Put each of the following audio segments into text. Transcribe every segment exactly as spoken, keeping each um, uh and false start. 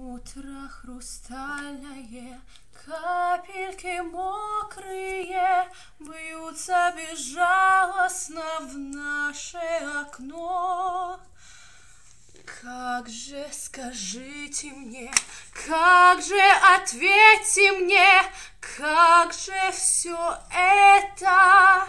Утро хрустальное, капельки мокрые бьются безжалостно в наше окно. Как же, скажите мне, как же, ответьте мне, как же все это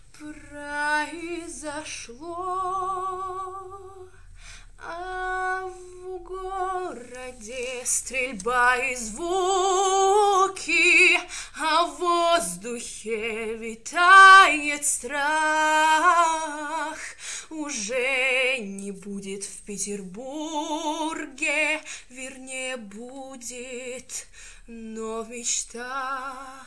произошло? А в городе стрельба и звуки, а в воздухе витает страх. Уже не будет в Петербурге, вернее будет, но в мечтах.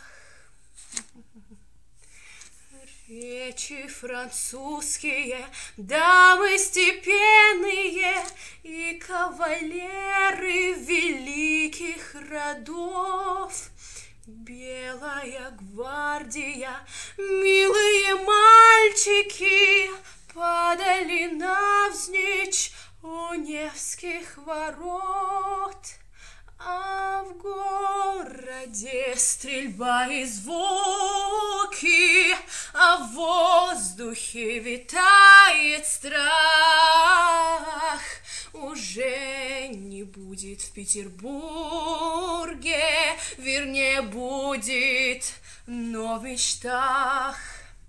Речи французские, дамы степенные и кавалеры великих родов. Белая гвардия, милые мальчики падали навзничь у Невских ворот. А в городе стрельба и звуки, а в воздухе витает страх. Уже не будет в Петербурге, вернее будет, но в мечтах.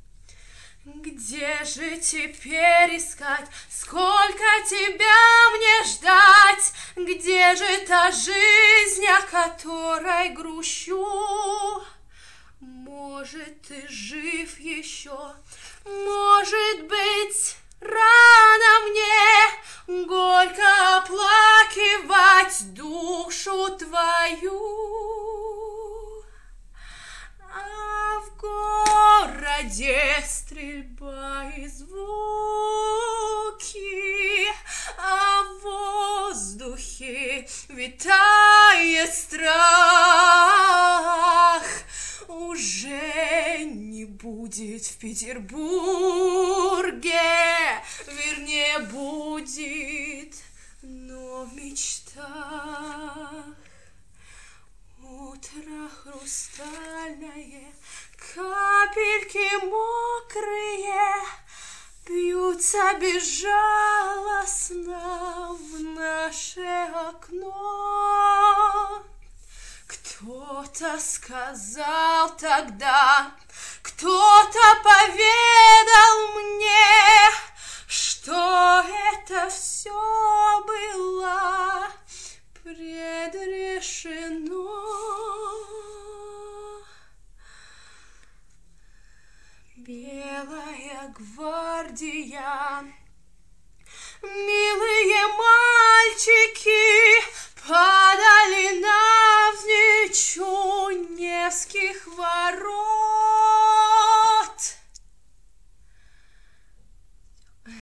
Где же теперь искать, сколько тебя мне ждать? Где же та жизнь, о которой грущу? Может, ты жив еще, может быть, рано мне горько оплакивать душу твою. А в городе стрельба и звуки, а в воздухе витает страх. Уже не будет в Петербурге, вернее будет, но в мечтах. Утро хрустальное, капельки мокрые бьются безжалостно в наше окно. Кто-то сказал тогда, кто-то поведал мне, что это все было предрешено. Белая гвардия, милые мальчики падали навзничь у Невских ворот.